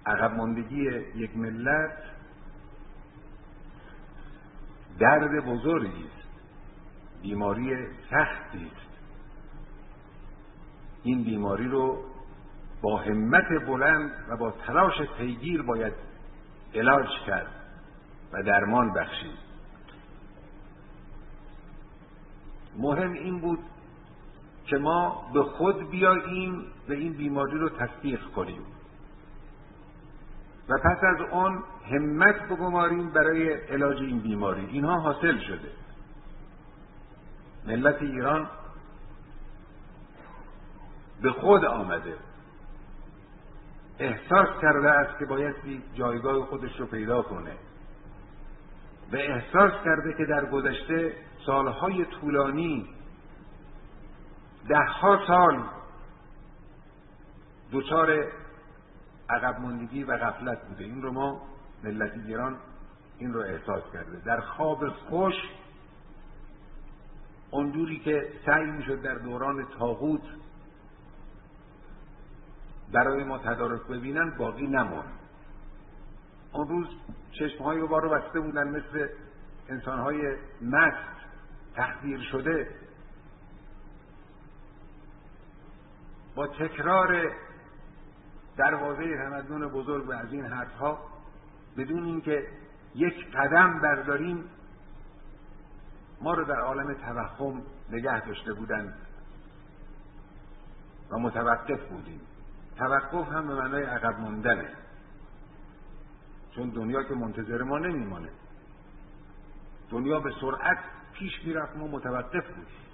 عقب ماندگی یک ملت درد بزرگی است، بیماری سختی است. این بیماری رو با همت بلند و با تلاش پیگیر باید علاج کرد و درمان بخشید. مهم این بود که ما به خود بیاییم و این بیماری رو تصدیق کنیم و پس از آن همت بگماریم برای علاج این بیماری. اینها حاصل شده. ملت ایران به خود آمده، احساس کرده است که بایستی جایگاه خودش رو پیدا کنه و احساس کرده که در گذشته سالهای طولانی، دهها سال دچار عقب ماندگی و غفلت بوده. این رو ما ملت ایران این رو احساس کرده. در خواب خوش اونجوری که سعی میشد در دوران طاغوت برای ما تدارک ببینن باقی نموند. اون روز چشمهای ما رو بسته بودن مثل انسانهای مست تحقیر شده. با تکرار دروازه تمدن بزرگ و از این حرفها بدون اینکه یک قدم برداریم ما رو در عالم توهم نگه داشته بودند و متوقف بودیم. توقف هم به معنای عقب ماندنه، چون دنیا که منتظر ما نمیمانه. دنیا به سرعت پیش میرفت، ما متوقف بودیم.